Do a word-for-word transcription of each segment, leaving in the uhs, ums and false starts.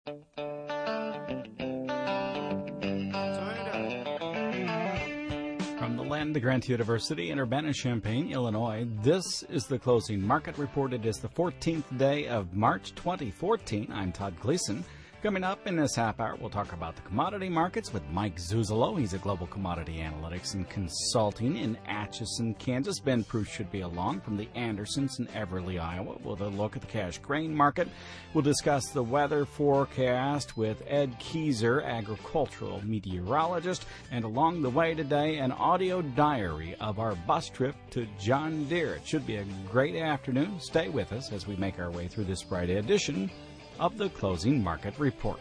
From the land of Grant University in Urbana-Champaign, Illinois, this is the Closing Market Report. It is the fourteenth day of March twenty fourteen. I'm Todd Gleason. Coming up in this half hour, we'll talk about the commodity markets with Mike Zuzolo. He's a global commodity analytics and consulting in Atchison, Kansas. Ben Pruce should be along from the Andersons in Everly, Iowa. We'll look at the cash grain market. We'll discuss the weather forecast with Ed Keyser, agricultural meteorologist. And along the way today, an audio diary of our bus trip to John Deere. It should be a great afternoon. Stay with us as we make our way through this Friday edition of the Closing Market Report.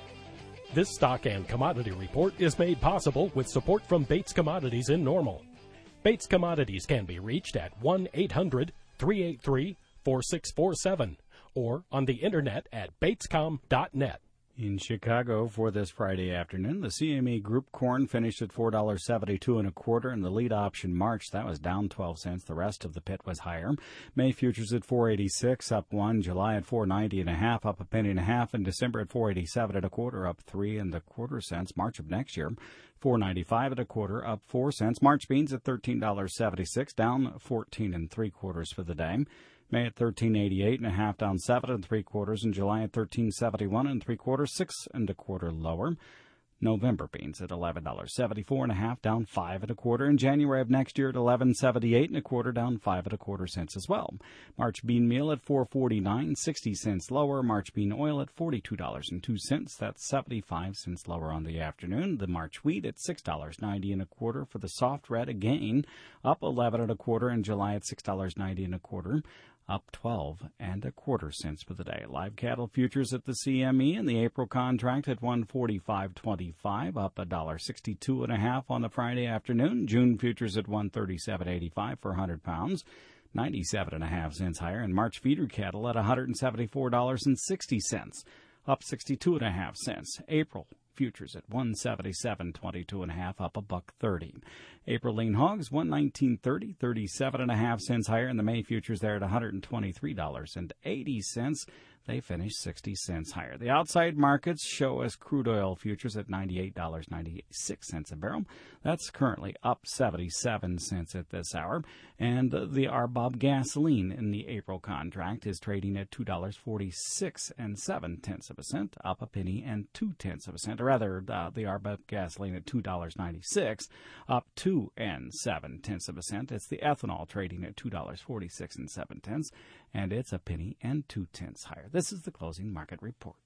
This stock and commodity report is made possible with support from Bates Commodities in Normal. Bates Commodities can be reached at one eight hundred, three eight three, four six four seven or on the internet at batescom dot net. In Chicago for this Friday afternoon, the C M E Group corn finished at four dollars and seventy-two cents and a quarter, and the lead option March, that was down twelve cents. The rest of the pit was higher. May futures at four eighty-six, up one. July at four ninety and a half, up a penny and a half. And December at four eighty-seven and a quarter, up three and a quarter cents. March of next year, four ninety-five and a quarter, up four cents. March beans at thirteen dollars and seventy-six, down fourteen and three quarters for the day. May at thirteen eighty-eight and a half, down seven and three quarters, and July at thirteen seventy-one and three quarters, six and a quarter lower. November beans at eleven dollars and seventy-four and a half, down five and a quarter, and January of next year at eleven seventy-eight and a quarter, down five and a quarter cents as well. March bean meal at four forty-nine, sixty cents lower. March bean oil at forty-two dollars and two cents, that's seventy-five cents lower on the afternoon. The March wheat at six dollars and ninety and a quarter for the soft red, again up eleven and a quarter, and July at six dollars and ninety and a quarter, up twelve and a quarter cents for the day. Live cattle futures at the C M E and the April contract at one forty-five twenty-five, up a dollar sixty-two and a half on the Friday afternoon. June futures at one thirty-seven eighty-five for one hundred pounds, ninety-seven and a half cents higher. And March feeder cattle at one hundred seventy-four dollars and sixty cents, up sixty-two and a half cents. April futures at one seventy-seven twenty-two and a half, up a buck thirty. April lean hogs one nineteen thirty, thirty-seven and a half cents higher, and the May futures there at one hundred twenty-three dollars and eighty cents. They finished sixty cents higher. The outside markets show us crude oil futures at ninety-eight dollars and ninety-six cents a barrel. That's currently up seventy-seven cents at this hour. And the R B O B gasoline in the April contract is trading at two dollars and forty-six and seven tenths of a cent, up a penny and two tenths of a cent. Or rather, uh, the R B O B gasoline at two dollars and ninety-six cents, up two and seven tenths of a cent. It's the ethanol trading at two dollars and forty-six and seven tenths, and it's a penny and two tenths higher. This is the Closing Market Report.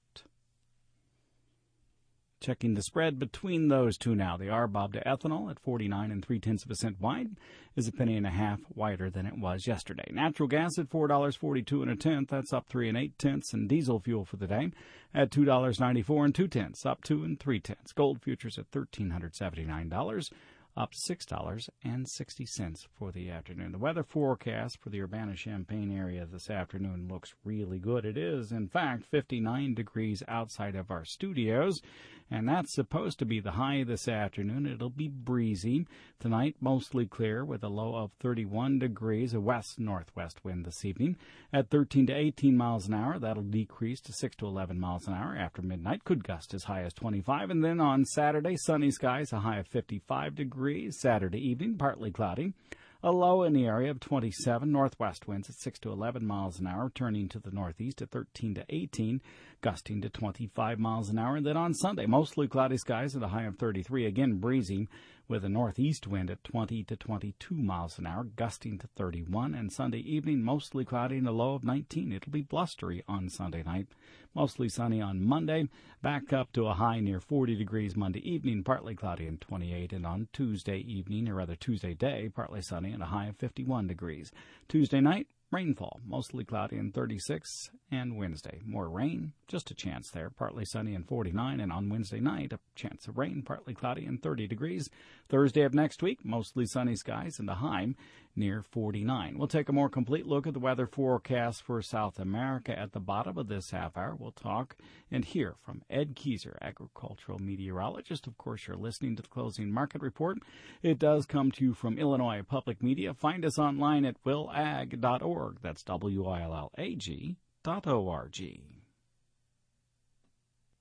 Checking the spread between those two now. The R B O B to ethanol at forty-nine and three tenths of a cent wide is a penny and a half wider than it was yesterday. Natural gas at four dollars and forty-two and a tenth, that's up three and eight tenths. And diesel fuel for the day at two dollars and ninety-four and two tenths, up two and three tenths. Gold futures at one thousand three hundred seventy-nine dollars, up six dollars and sixty cents for the afternoon. The weather forecast for the Urbana-Champaign area this afternoon looks really good. It is, in fact, fifty-nine degrees outside of our studios, and that's supposed to be the high this afternoon. It'll be breezy. Tonight, mostly clear with a low of thirty-one degrees, a west-northwest wind this evening at thirteen to eighteen miles an hour. That'll decrease to six to eleven miles an hour after midnight. Could gust as high as twenty-five. And then on Saturday, sunny skies, a high of fifty-five degrees. Saturday evening, partly cloudy. A low in the area of twenty-seven. Northwest winds at six to eleven miles an hour, turning to the northeast at thirteen to eighteen, gusting to twenty-five miles an hour. And then on Sunday, mostly cloudy skies at a high of thirty-three. Again, breezy with a northeast wind at twenty to twenty-two miles an hour, gusting to thirty-one. And Sunday evening, mostly cloudy and a low of nineteen. It'll be blustery on Sunday night. Mostly sunny on Monday, back up to a high near forty degrees Monday evening, partly cloudy and twenty-eight. And on Tuesday evening, or rather Tuesday day, partly sunny and a high of fifty-one degrees. Tuesday night, rainfall, mostly cloudy and thirty-six. And Wednesday, more rain, just a chance there, partly sunny and forty-nine. And on Wednesday night, a chance of rain, partly cloudy and thirty degrees. Thursday of next week, mostly sunny skies and a high near forty-nine. We'll take a more complete look at the weather forecast for South America at the bottom of this half hour. We'll talk and hear from Ed Keyser, agricultural meteorologist. Of course, you're listening to the Closing Market Report. It does come to you from Illinois Public Media. Find us online at will ag dot org. That's W I L L A G dot O R G.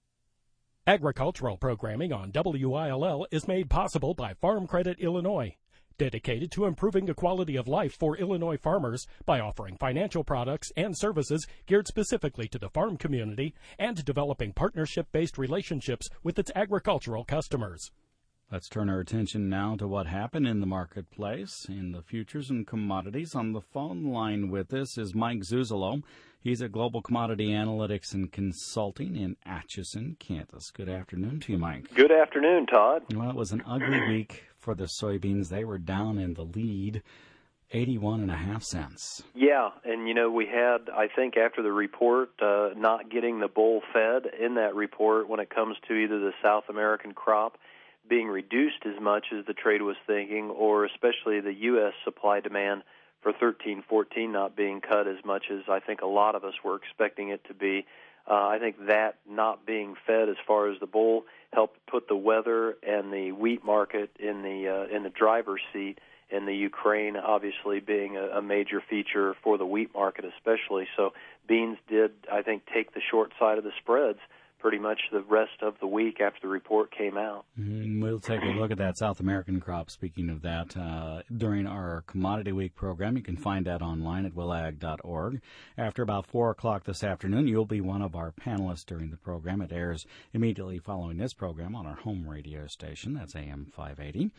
Agricultural programming on W I L L is made possible by Farm Credit Illinois, dedicated to improving the quality of life for Illinois farmers by offering financial products and services geared specifically to the farm community and developing partnership-based relationships with its agricultural customers. Let's turn our attention now to what happened in the marketplace in the futures and commodities. On the phone line with us is Mike Zuzolo. He's at Global Commodity Analytics and Consulting in Atchison, Kansas. Good afternoon to you, Mike. Good afternoon, Todd. Well, it was an ugly week for the soybeans. They were down in the lead, eighty-one and a half cents. Yeah, and you know, we had, I think, after the report, uh, not getting the bull fed in that report when it comes to either the South American crop being reduced as much as the trade was thinking, or especially the U S supply demand for thirteen fourteen not being cut as much as I think a lot of us were expecting it to be. Uh, I think that not being fed as far as the bull helped put the weather and the wheat market in the uh, in the driver's seat, and the Ukraine obviously being a, a major feature for the wheat market especially. So beans did, I think, take the short side of the spreads pretty much the rest of the week after the report came out. Mm, we'll take a look at that South American crop. Speaking of that, uh, during our Commodity Week program, you can find that online at willag dot org. After about four o'clock this afternoon, you'll be one of our panelists during the program. It airs immediately following this program on our home radio station. That's A M five eighty.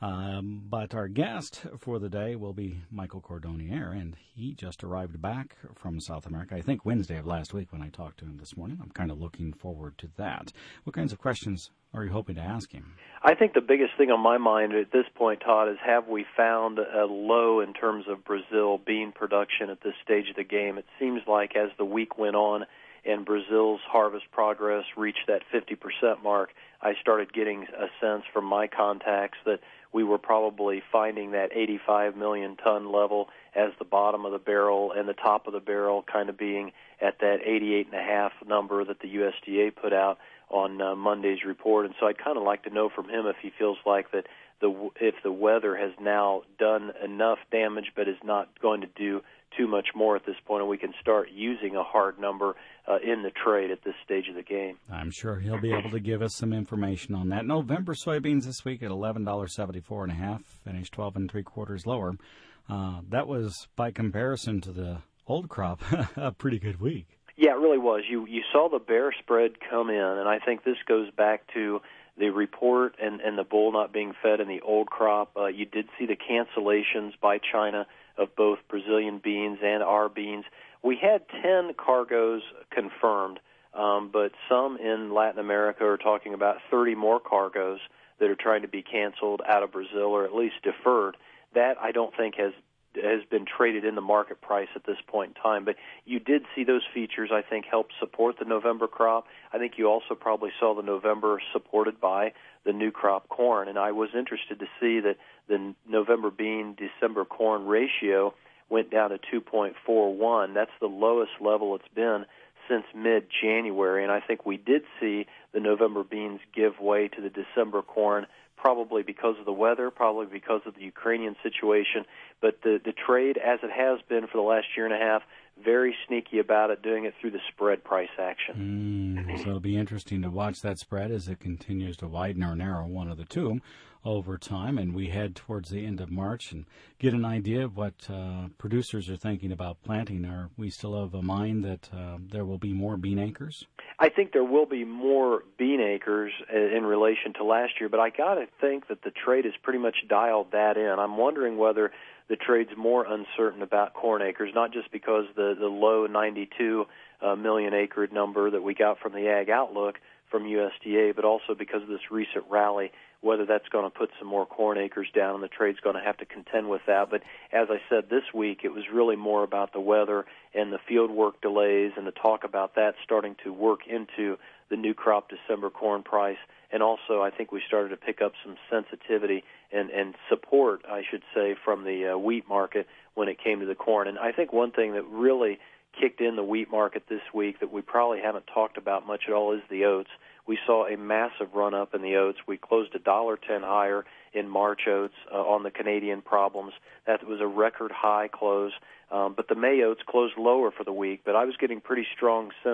Um, but our guest for the day will be Michael Cordonnier, and he just arrived back from South America, I think Wednesday of last week when I talked to him this morning. I'm kind of looking forward forward to that. What kinds of questions are you hoping to ask him? I think the biggest thing on my mind at this point, Todd, is have we found a low in terms of Brazil bean production at this stage of the game? It seems like as the week went on and Brazil's harvest progress reached that fifty percent mark, I started getting a sense from my contacts that we were probably finding that eighty-five million ton level as the bottom of the barrel, and the top of the barrel kind of being at that eighty-eight and a half number that the U S D A put out on uh, Monday's report. And so I'd kind of like to know from him if he feels like that the if the weather has now done enough damage but is not going to do too much more at this point, and we can start using a hard number uh, in the trade at this stage of the game. I'm sure he'll be able to give us some information on that. November soybeans this week at eleven dollars and seventy-four cents and a half, finished twelve and three quarters lower. Uh, that was, by comparison to the old crop, a pretty good week. Yeah, it really was. You you saw the bear spread come in, and I think this goes back to the report and, and the bull not being fed in the old crop. Uh, you did see the cancellations by China of both Brazilian beans and our beans. We had ten cargoes confirmed, um, but some in Latin America are talking about thirty more cargoes that are trying to be canceled out of Brazil or at least deferred. That I don't think has has been traded in the market price at this point in time. But you did see those features, I think, help support the November crop. I think you also probably saw the November supported by the new crop corn. And I was interested to see that the November bean, December corn ratio went down to two point four one. That's the lowest level it's been since mid-January. And I think we did see the November beans give way to the December corn, probably because of the weather, probably because of the Ukrainian situation. But the, the trade, as it has been for the last year and a half, very sneaky about it, doing it through the spread price action. Mm, so it'll be interesting to watch that spread as it continues to widen or narrow, one of the two, over time. And we head towards the end of March and get an idea of what uh, producers are thinking about planting. Are we still of a mind that uh, there will be more bean acres? I think there will be more bean acres in relation to last year, but I got to think that the trade has pretty much dialed that in. I'm wondering whether the trade's more uncertain about corn acres, not just because the, the low ninety-two uh, million acre number that we got from the Ag Outlook from U S D A, but also because of this recent rally, whether that's going to put some more corn acres down, and the trade's going to have to contend with that. But as I said, this week it was really more about the weather and the field work delays and the talk about that starting to work into the new crop December corn price. And also I think we started to pick up some sensitivity and, and support, I should say, from the uh, wheat market when it came to the corn. And I think one thing that really kicked in the wheat market this week that we probably haven't talked about much at all is the oats. We saw a massive run-up in the oats. We closed one dollar ten higher in March oats uh, on the Canadian problems. That was a record high close. Um, but the May oats closed lower for the week. But I was getting pretty strong sense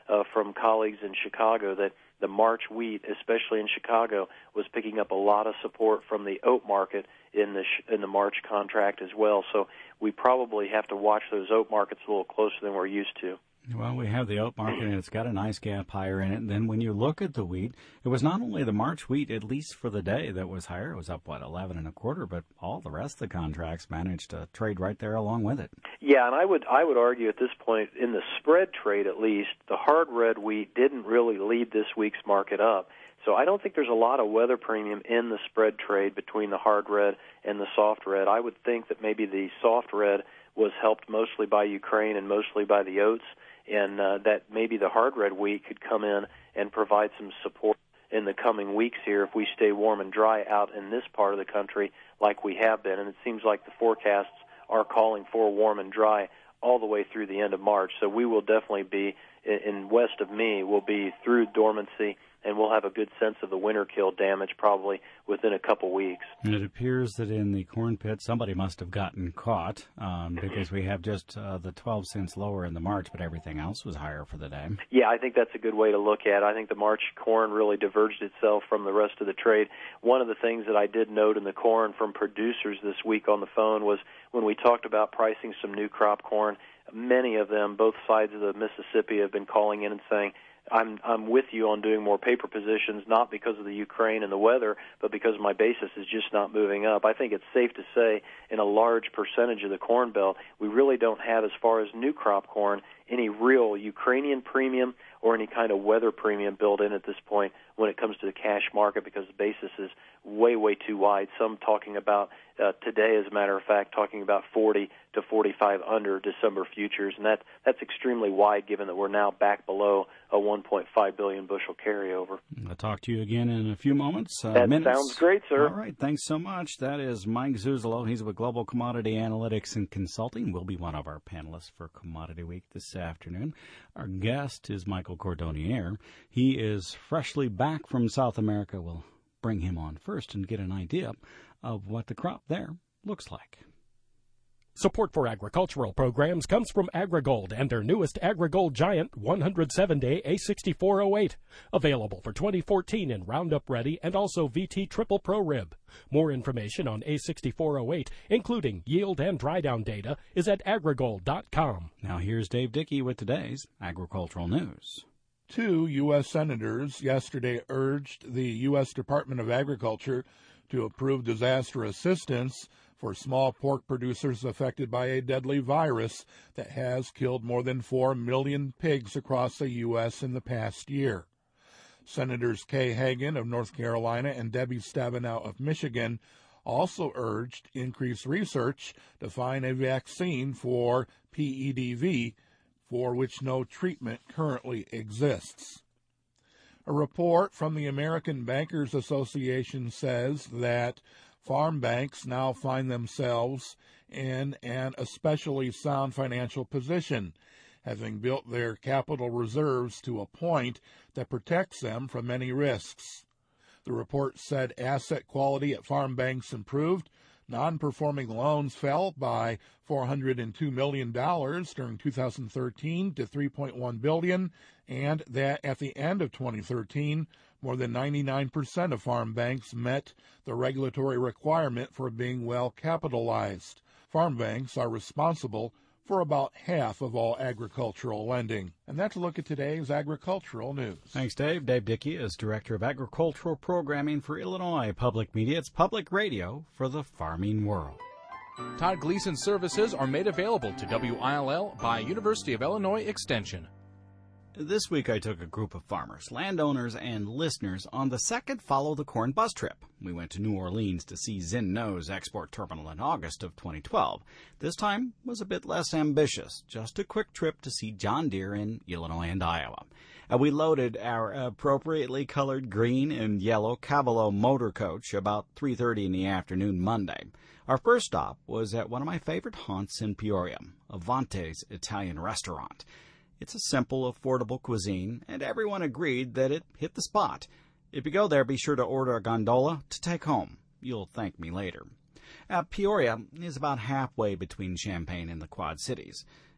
uh, from colleagues in Chicago that the March wheat, especially in Chicago, was picking up a lot of support from the oat market in the sh- in the March contract as well. So we probably have to watch those oat markets a little closer than we're used to. Well, we have the oat market, and it's got a nice gap higher in it. And then when you look at the wheat, it was not only the March wheat, at least for the day, that was higher. It was up, what, eleven and a quarter, but all the rest of the contracts managed to trade right there along with it. Yeah, and I would I would argue at this point, in the spread trade at least, the hard red wheat didn't really lead this week's market up. So I don't think there's a lot of weather premium in the spread trade between the hard red and the soft red. I would think that maybe the soft red was helped mostly by Ukraine and mostly by the oats, and uh, that maybe the hard red wheat could come in and provide some support in the coming weeks here if we stay warm and dry out in this part of the country like we have been. And it seems like the forecasts are calling for warm and dry all the way through the end of March. So we will definitely be, in, in west of me, we'll be through dormancy, and we'll have a good sense of the winter kill damage probably within a couple weeks. And it appears that in the corn pit, somebody must have gotten caught um, because we have just uh, the twelve cents lower in the March, but everything else was higher for the day. Yeah, I think that's a good way to look at it. I think the March corn really diverged itself from the rest of the trade. One of the things that I did note in the corn from producers this week on the phone was when we talked about pricing some new crop corn, many of them, both sides of the Mississippi, have been calling in and saying, I'm I'm with you on doing more paper positions, not because of the Ukraine and the weather, but because my basis is just not moving up. I think it's safe to say in a large percentage of the Corn Belt, we really don't have, as far as new crop corn, any real Ukrainian premium or any kind of weather premium built in at this point when it comes to the cash market, because the basis is way, way too wide. Some talking about uh, today, as a matter of fact, talking about forty to forty-five under December futures, and that that's extremely wide given that we're now back below a one point five billion bushel carryover. I'll talk to you again in a few moments. Uh, that minutes. sounds great, sir. All right, thanks so much. That is Mike Zuzolo. He's with Global Commodity Analytics and Consulting. Will be one of our panelists for Commodity Week this afternoon. Our guest is Michael Cordonnier. He is freshly back from South America. We'll bring him on first and get an idea of what the crop there looks like. Support for agricultural programs comes from AgriGold and their newest AgriGold Giant one hundred seven day A sixty-four oh eight, available for twenty fourteen in Roundup Ready and also V T Triple Pro Rib. More information on A sixty-four oh eight, including yield and dry down data, is at agrigold dot com. Now here's Dave Dickey with today's agricultural news. Two U S senators yesterday urged the U S Department of Agriculture to approve disaster assistance for small pork producers affected by a deadly virus that has killed more than four million pigs across the U S in the past year. Senators Kay Hagan of North Carolina and Debbie Stabenow of Michigan also urged increased research to find a vaccine for P E D V, for which no treatment currently exists. A report from the American Bankers Association says that farm banks now find themselves in an especially sound financial position, having built their capital reserves to a point that protects them from any risks. The report said asset quality at farm banks improved, non-performing loans fell by four hundred two million dollars during two thousand thirteen to three point one billion dollars, and that at the end of twenty thirteen, more than ninety-nine percent of farm banks met the regulatory requirement for being well capitalized. Farm banks are responsible for about half of all agricultural lending. And that's a look at today's agricultural news. Thanks, Dave. Dave Dickey is Director of Agricultural Programming for Illinois Public Media. It's public radio for the farming world. Todd Gleason services are made available to W I L L by University of Illinois Extension. This week I took a group of farmers, landowners, and listeners on the second Follow the Corn bus trip. We went to New Orleans to see Zinnow's export terminal in August of twenty twelve. This time was a bit less ambitious, just a quick trip to see John Deere in Illinois and Iowa. Uh, we loaded our appropriately colored green and yellow Cavallo motor coach about three thirty in the afternoon Monday. Our first stop was at one of my favorite haunts in Peoria, Avante's Italian restaurant. It's a simple, affordable cuisine, and everyone agreed that it hit the spot. If you go there, be sure to order a gondola to take home. You'll thank me later. Uh, Peoria is about halfway between Champaign and the Quad Cities.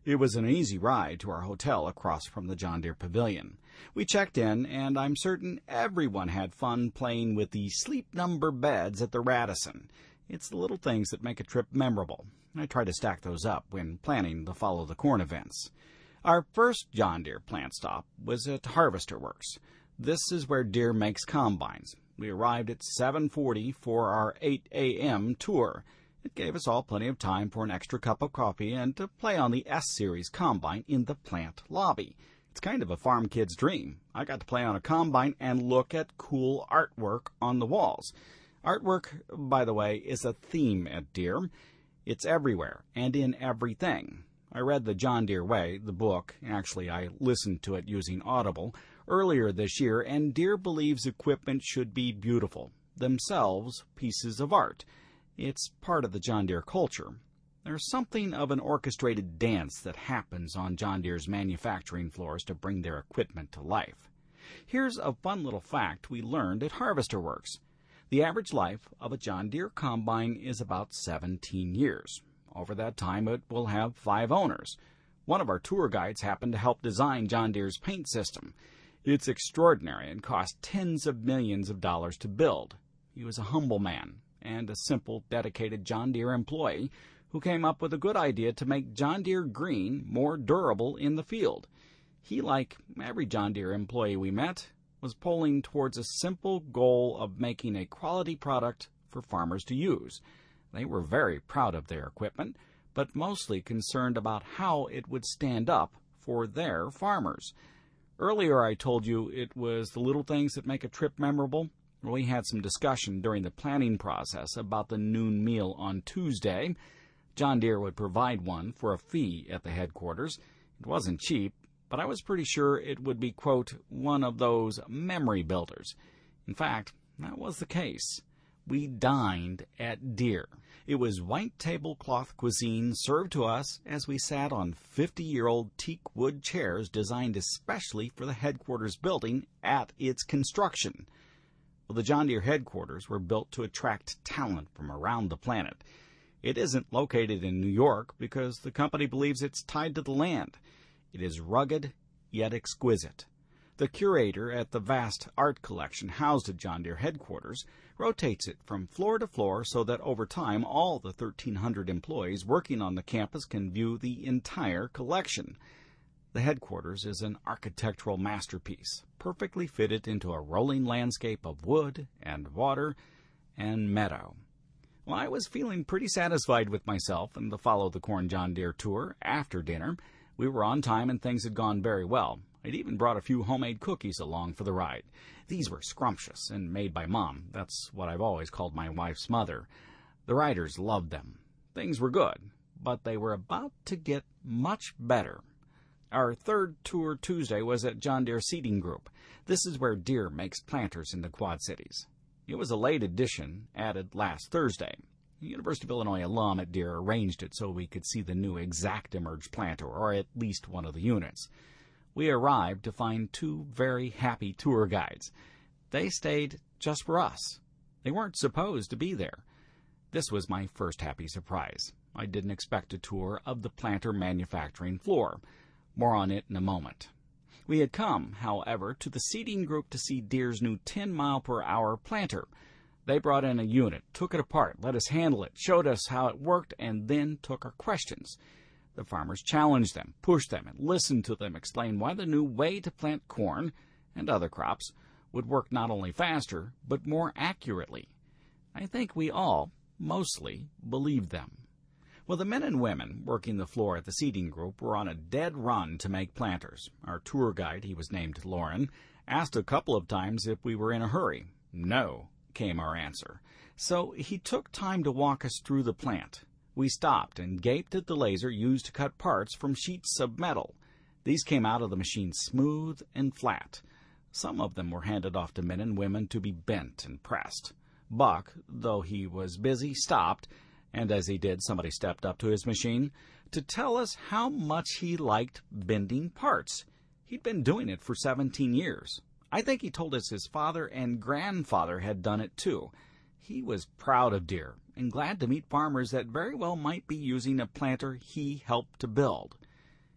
It was an easy ride to our hotel across from the John Deere Pavilion. We checked in, and I'm certain everyone had fun playing with the sleep number beds at the Radisson. It's the little things that make a trip memorable. I try to stack those up when planning the Follow the Corn events. Our first John Deere plant stop was at Harvester Works. This is where Deere makes combines. We arrived at seven forty for our eight a.m. tour. It gave us all plenty of time for an extra cup of coffee and to play on the S-Series combine in the plant lobby. It's kind of a farm kid's dream. I got to play on a combine and look at cool artwork on the walls. Artwork, by the way, is a theme at Deere. It's everywhere and in everything. I read The John Deere Way, the book. Actually, I listened to it using Audible earlier this year, and Deere believes equipment should be beautiful, themselves pieces of art. It's part of the John Deere culture. There's something of an orchestrated dance that happens on John Deere's manufacturing floors to bring their equipment to life. Here's a fun little fact we learned at Harvester Works. The average life of a John Deere combine is about seventeen years. Over that time, it will have five owners. One of our tour guides happened to help design John Deere's paint system. It's extraordinary and cost tens of millions of dollars to build. He was a humble man and a simple, dedicated John Deere employee who came up with a good idea to make John Deere green more durable in the field. He, like every John Deere employee we met, was pulling towards a simple goal of making a quality product for farmers to use. They were very proud of their equipment, but mostly concerned about how it would stand up for their farmers. Earlier I told you it was the little things that make a trip memorable. We had some discussion during the planning process about the noon meal on Tuesday. John Deere would provide one for a fee at the headquarters. It wasn't cheap, but I was pretty sure it would be, quote, one of those memory builders. In fact, that was the case. We dined at Deere. It was white tablecloth cuisine served to us as we sat on fifty-year-old teak wood chairs designed especially for the headquarters building at its construction. Well, the John Deere headquarters were built to attract talent from around the planet. It isn't located in New York because the company believes it's tied to the land. It is rugged yet exquisite. The curator at the vast art collection housed at John Deere headquarters rotates it from floor to floor so that over time all the thirteen hundred employees working on the campus can view the entire collection. The headquarters is an architectural masterpiece, perfectly fitted into a rolling landscape of wood and water and meadow. Well, I was feeling pretty satisfied with myself and the Follow the Corn John Deere tour after dinner. We were on time and things had gone very well. I'd even brought a few homemade cookies along for the ride. These were scrumptious and made by Mom. That's what I've always called my wife's mother. The riders loved them. Things were good, but they were about to get much better. Our third tour Tuesday was at John Deere Seeding Group. This is where Deere makes planters in the Quad Cities. It was a late addition, added last Thursday. The University of Illinois alum at Deere arranged it so we could see the new ExactEmerge planter, or at least one of the units. We arrived to find two very happy tour guides. They stayed just for us. They weren't supposed to be there. This was my first happy surprise. I didn't expect a tour of the planter manufacturing floor. More on it in a moment. We had come, however, to the seeding group to see Deere's new ten mile per hour planter. They brought in a unit, took it apart, let us handle it, showed us how it worked, and then took our questions. The farmers challenged them, pushed them, and listened to them explain why the new way to plant corn and other crops would work not only faster, but more accurately. I think we all, mostly, believed them. Well, the men and women working the floor at the seeding group were on a dead run to make planters. Our tour guide, he was named Lauren, asked a couple of times if we were in a hurry. No, came our answer. So he took time to walk us through the plant. We stopped and gaped at the laser used to cut parts from sheets of metal. These came out of the machine smooth and flat. Some of them were handed off to men and women to be bent and pressed. Buck, though he was busy, stopped, and as he did, somebody stepped up to his machine to tell us how much he liked bending parts. He'd been doing it for seventeen years. I think he told us his father and grandfather had done it too. He was proud of Deere and glad to meet farmers that very well might be using a planter he helped to build.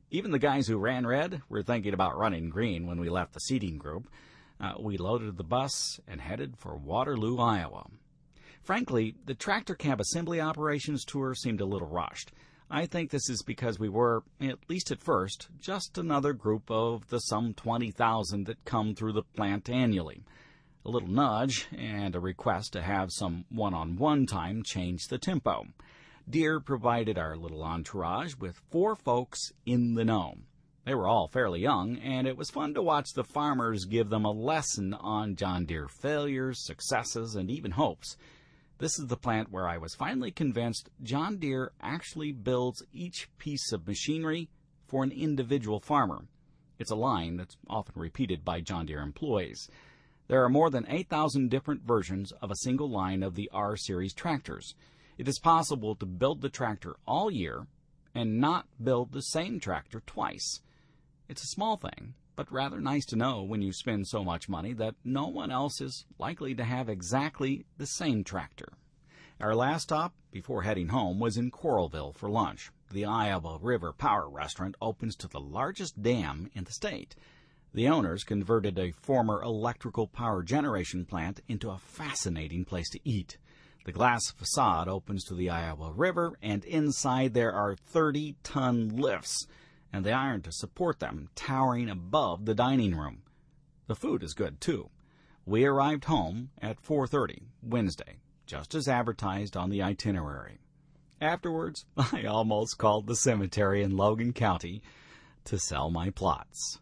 Even the guys who ran red were thinking about running green when we left the seating group. Uh, we loaded the bus and headed for Waterloo, Iowa. Frankly, the tractor cab assembly operations tour seemed a little rushed. I think this is because we were, at least at first, just another group of the some twenty thousand that come through the plant annually. A little nudge and a request to have some one-on-one time changed the tempo. Deere provided our little entourage with four folks in the know. They were all fairly young, and it was fun to watch the farmers give them a lesson on John Deere failures, successes, and even hopes. This is the plant where I was finally convinced John Deere actually builds each piece of machinery for an individual farmer. It's a line that's often repeated by John Deere employees. There are more than eight thousand different versions of a single line of the R-Series tractors. It is possible to build the tractor all year and not build the same tractor twice. It's a small thing, but rather nice to know when you spend so much money that no one else is likely to have exactly the same tractor. Our last stop before heading home was in Coralville for lunch. The Iowa River Power Restaurant opens to the largest dam in the state. The owners converted a former electrical power generation plant into a fascinating place to eat. The glass facade opens to the Iowa River, and inside there are thirty-ton lifts, and the iron to support them towering above the dining room. The food is good, too. We arrived home at four thirty Wednesday, just as advertised on the itinerary. Afterwards, I almost called the cemetery in Logan County to sell my plots.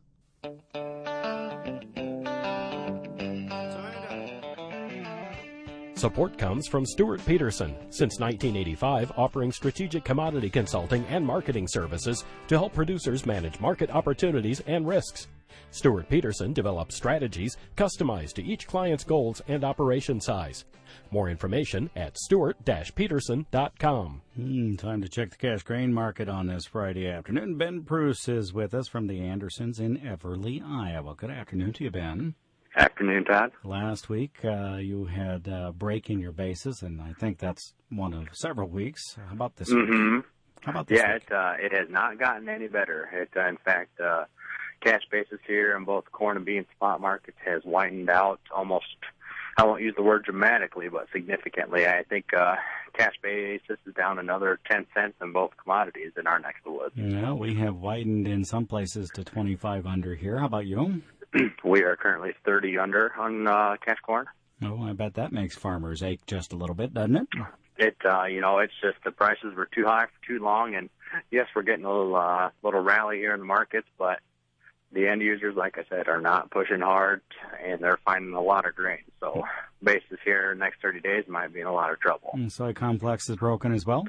Support comes from Stuart Peterson, since nineteen eighty-five offering strategic commodity consulting and marketing services to help producers manage market opportunities and risks. Stuart Peterson develops strategies customized to each client's goals and operation size. More information at stuart dash peterson dot com. Mm, time to check the cash grain market on this Friday afternoon. Ben Bruce is with us from the Andersons in Everly, Iowa. Good afternoon to you, Ben. Afternoon, Todd. Last week, uh, you had uh, breaking your bases, and I think that's one of several weeks. How about this mm-hmm. week? How about this yeah, week? it, uh, it has not gotten any better. It, uh, in fact, uh, cash basis here in both corn and bean spot markets has widened out almost, I won't use the word dramatically, but significantly. I think uh, cash basis is down another ten cents in both commodities in our neck of the woods. Yeah, we have widened in some places to twenty-five under here. How about you? We are currently thirty under on uh, cash corn. Oh, I bet that makes farmers ache just a little bit, doesn't it? It, uh, you know, it's just the prices were too high for too long, and yes, we're getting a little, uh, little rally here in the markets, but the end users, like I said, are not pushing hard, and they're finding a lot of grain. So basis here next thirty days might be in a lot of trouble. And soy complex is broken as well?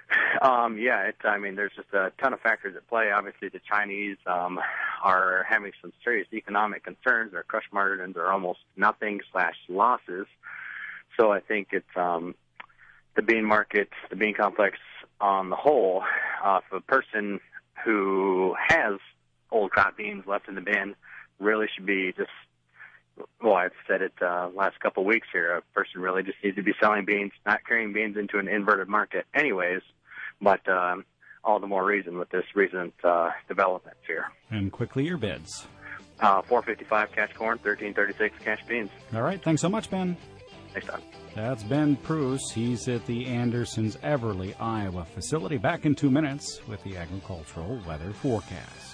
Um, yeah, it, I mean, there's just a ton of factors at play. Obviously, the Chinese um, are having some serious economic concerns. Their crush margins are almost nothing slash losses. So I think it's um, the bean market, the bean complex on the whole, uh, for a person who has old crop beans left in the bin really should be just, well, I've said it uh, last couple of weeks here, a person really just needs to be selling beans, not carrying beans into an inverted market anyways, but um, all the more reason with this recent uh, developments here. And quickly, your bids. Uh, four fifty-five cash corn, thirteen thirty-six cash beans. All right, thanks so much, Ben. Thanks, Todd. That's Ben Pruce. He's at the Andersons Everly, Iowa facility. Back in two minutes with the agricultural weather forecast.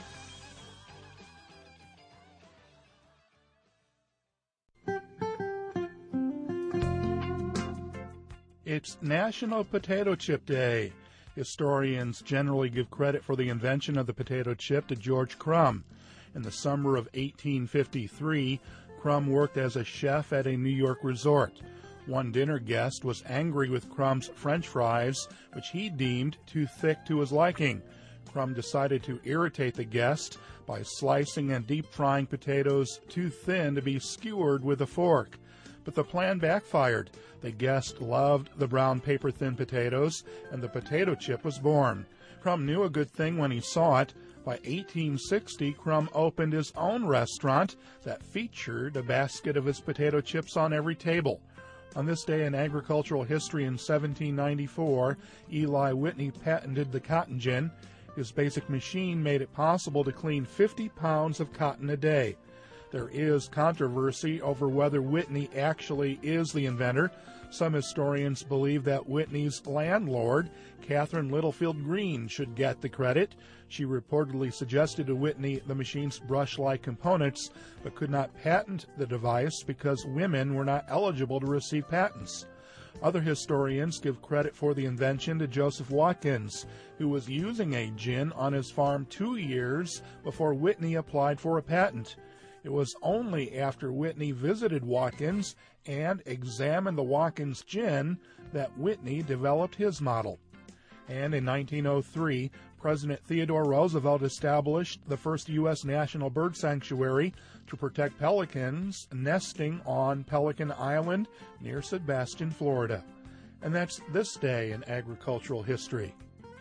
It's National Potato Chip Day. Historians generally give credit for the invention of the potato chip to George Crumb. In the summer of eighteen fifty-three, Crumb worked as a chef at a New York resort. One dinner guest was angry with Crumb's French fries, which he deemed too thick to his liking. Crumb decided to irritate the guest by slicing and deep-frying potatoes too thin to be skewered with a fork. But the plan backfired. The guest loved the brown paper-thin potatoes, and the potato chip was born. Crumb knew a good thing when he saw it. By eighteen sixty, Crumb opened his own restaurant that featured a basket of his potato chips on every table. On this day in agricultural history in seventeen ninety-four, Eli Whitney patented the cotton gin. His basic machine made it possible to clean fifty pounds of cotton a day. There is controversy over whether Whitney actually is the inventor. Some historians believe that Whitney's landlord, Catherine Littlefield Green, should get the credit. She reportedly suggested to Whitney the machine's brush-like components, but could not patent the device because women were not eligible to receive patents. Other historians give credit for the invention to Joseph Watkins, who was using a gin on his farm two years before Whitney applied for a patent. It was only after Whitney visited Watkins and examined the Watkins gin that Whitney developed his model. And in nineteen oh three, President Theodore Roosevelt established the first U S national bird sanctuary to protect pelicans nesting on Pelican Island near Sebastian, Florida. And that's this day in agricultural history.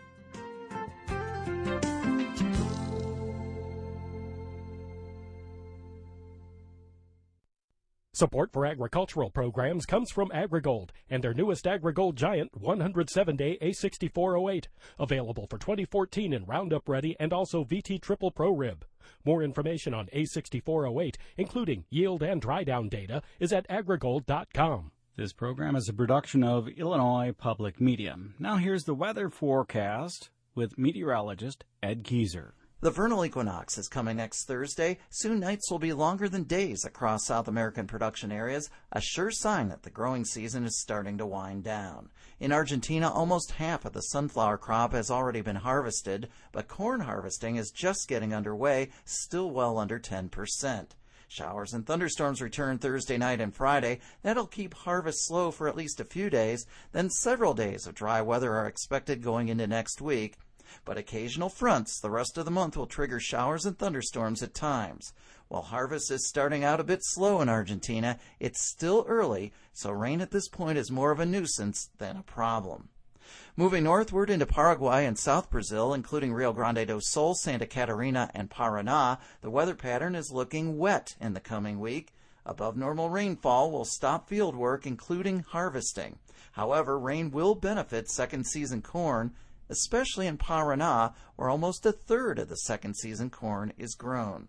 Support for agricultural programs comes from AgriGold and their newest AgriGold Giant one hundred seven day A sixty-four oh eight, available for twenty fourteen in Roundup Ready and also V T Triple Pro Rib. More information on A sixty-four oh eight, including yield and dry down data, is at agrigold dot com. This program is a production of Illinois Public Media. Now here's the weather forecast with meteorologist Ed Keyser. The vernal equinox is coming next Thursday. Soon nights will be longer than days across South American production areas, a sure sign that the growing season is starting to wind down. In Argentina, almost half of the sunflower crop has already been harvested, but corn harvesting is just getting underway, still well under ten percent. Showers and thunderstorms return Thursday night and Friday. That'll keep harvest slow for at least a few days. Then several days of dry weather are expected going into next week. But occasional fronts the rest of the month will trigger showers and thunderstorms at times. While harvest is starting out a bit slow in Argentina, it's still early, so rain at this point is more of a nuisance than a problem. Moving northward into Paraguay and South Brazil, including Rio Grande do Sul, Santa Catarina, and Paraná, the weather pattern is looking wet in the coming week. Above normal rainfall will stop field work, including harvesting. However, rain will benefit second-season corn, especially in Paraná, where almost a third of the second-season corn is grown.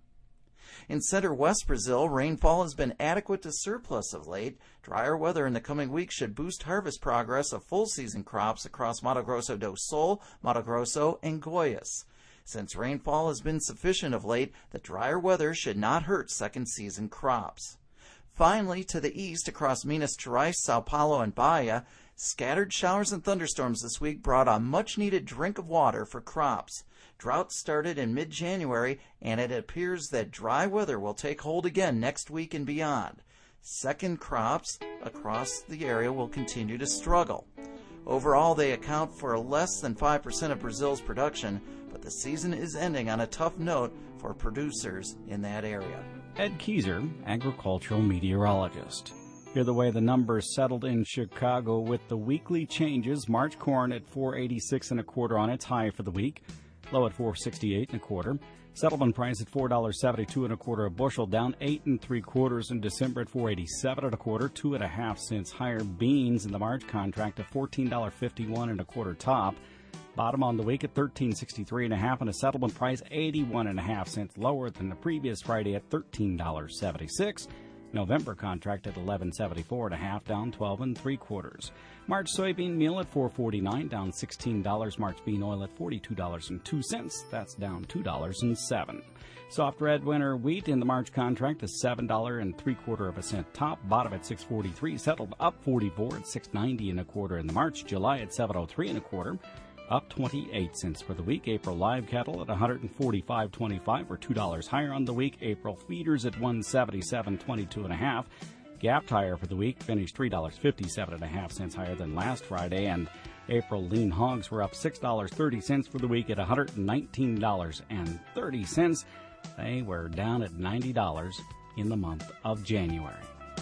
In center-west Brazil, rainfall has been adequate to surplus of late. Drier weather in the coming weeks should boost harvest progress of full-season crops across Mato Grosso do Sul, Mato Grosso, and Goiás. Since rainfall has been sufficient of late, the drier weather should not hurt second-season crops. Finally, to the east across Minas Gerais, Sao Paulo, and Bahia, scattered showers and thunderstorms this week brought a much-needed drink of water for crops. Drought started in mid-January, and it appears that dry weather will take hold again next week and beyond. Second crops across the area will continue to struggle. Overall, they account for less than five percent of Brazil's production, but the season is ending on a tough note for producers in that area. Ed Keyser, agricultural meteorologist. Hear the way the numbers settled in Chicago with the weekly changes. March corn at four eighty-six and a quarter on its high for the week, low at four sixty-eight and a quarter. Settlement price at four seventy-two and a quarter a bushel, down eight and three quarters in December at four eighty-seven and a quarter, two and a half cents higher. Beans in the March contract at fourteen fifty-one and a quarter top. Bottom on the week at thirteen sixty-three and a half, and a settlement price eighty-one and a half cents lower than the previous Friday at thirteen seventy-six. November contract at eleven seventy-four and a half, down twelve and three quarters. March soybean meal at four forty-nine, down sixteen dollars. March bean oil at forty-two dollars and two cents. That's down two dollars and seven. Soft red winter wheat in the March contract is seven dollars and three quarter of a cent top. Bottom at six forty-three, settled up forty-four at six ninety and a quarter in the March. July at seven oh three and a quarter, up twenty-eight cents for the week. April live cattle at one forty-five twenty-five, or two dollars higher on the week. April feeders at one seventy-seven twenty-two and a half. Gapped higher for the week, finished three fifty-seven and a half cents higher than last Friday. And April lean hogs were up six dollars and thirty cents for the week at one hundred nineteen dollars and thirty cents. They were down at ninety dollars in the month of January.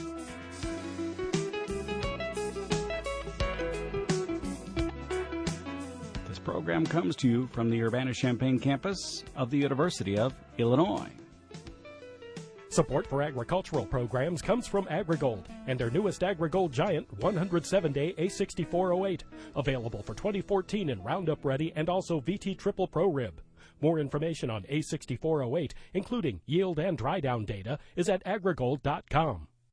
This program comes to you from the Urbana-Champaign campus of the University of Illinois. Support for agricultural programs comes from AgriGold and their newest AgriGold Giant one hundred seven day A sixty-four oh eight, available for twenty fourteen in Roundup Ready and also V T Triple Pro Rib. More information on A sixty-four oh eight, including yield and dry down data, is at agrigold dot com.